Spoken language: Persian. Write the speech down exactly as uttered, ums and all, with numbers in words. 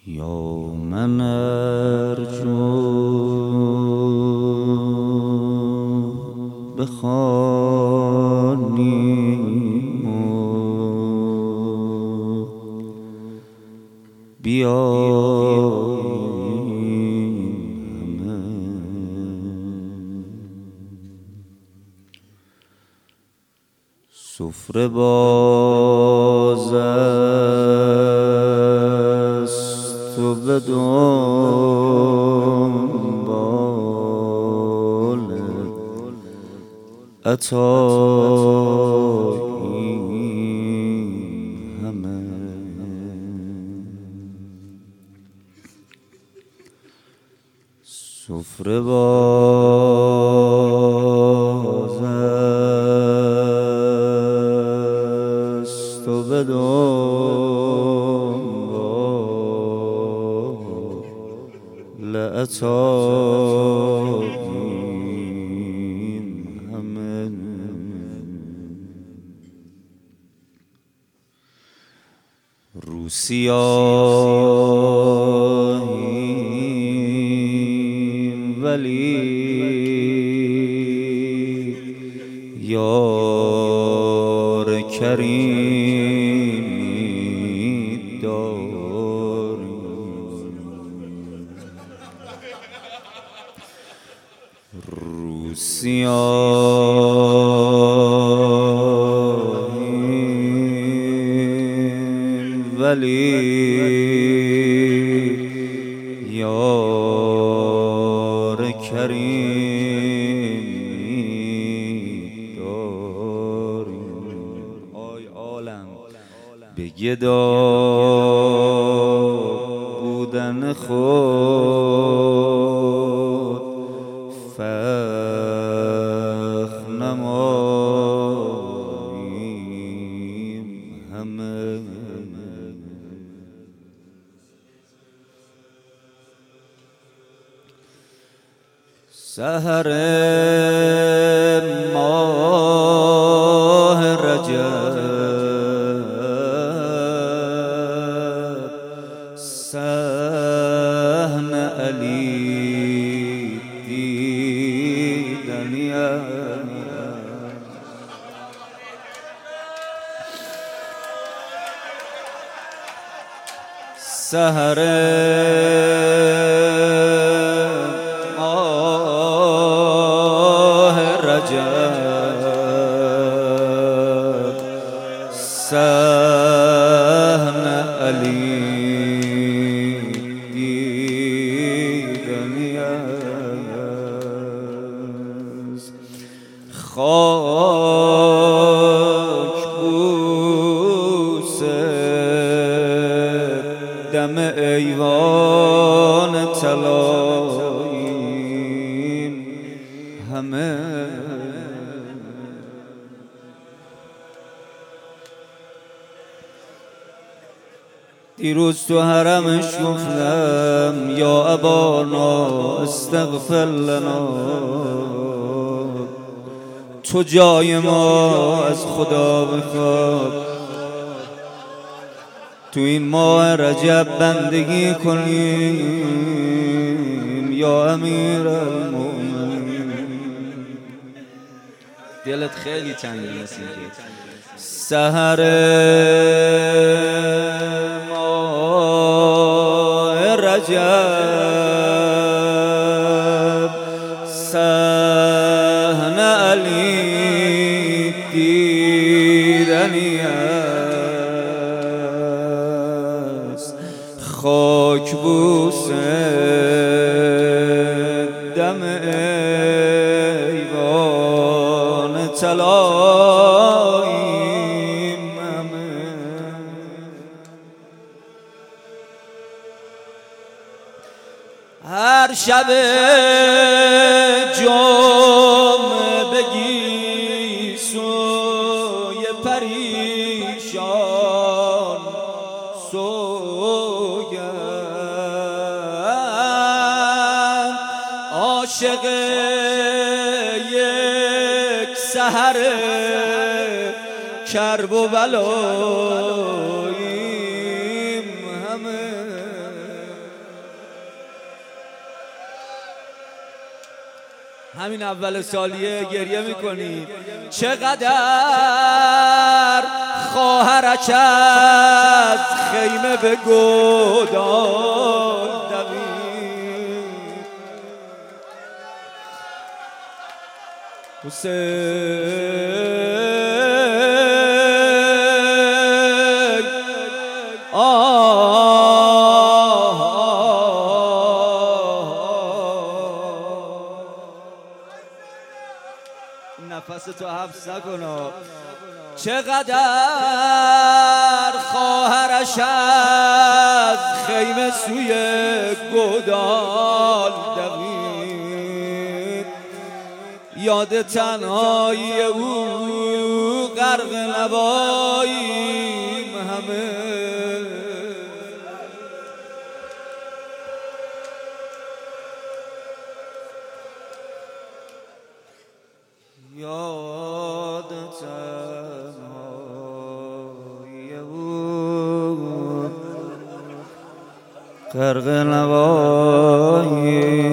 یا من ارجو بخوانیم و بیاییم همه، سفره باز است و به دنبال عطاییم همه. سفره باز است و به دنبال عطاییم همه. رو سیاهیم ولی یار کریمی داریم. رو سیاهیم ولی یار کریمی داریم. آی عالم به گدا بودن خود فخر نماییم همه. سحر ماه رجب، صحن علی دیدنی سحر صحن علی دیدنی است. خاک بوس دم ایوان طلاییم همه. دیروز تو حرمش گفتم یا ابانا استغفر لنا، تو جای ما از خدا بخواه، تو این ماه رجب بندگی کنیم یا امیر المؤمنین. دلت خیلی تنگه مثل اینکه سحر ماه رجب، صحن علی دیدنی است. خاک بوس دم ایوان طلاییم همه. هر شب جمعه بگی سوی پریشان سوگند، عاشق یک سحر کرب و بلاییم همه. همین اول سالیه گریه میکنید. چقدر خواهرش از خیمه به گودال دوید، حسین نفس تو حبس نکن. چقدر خواهرش از خیمه سوی گودال دوید، یاد تنهایی او غرق نواییم همه. یاد تنهایی او غرق نوایی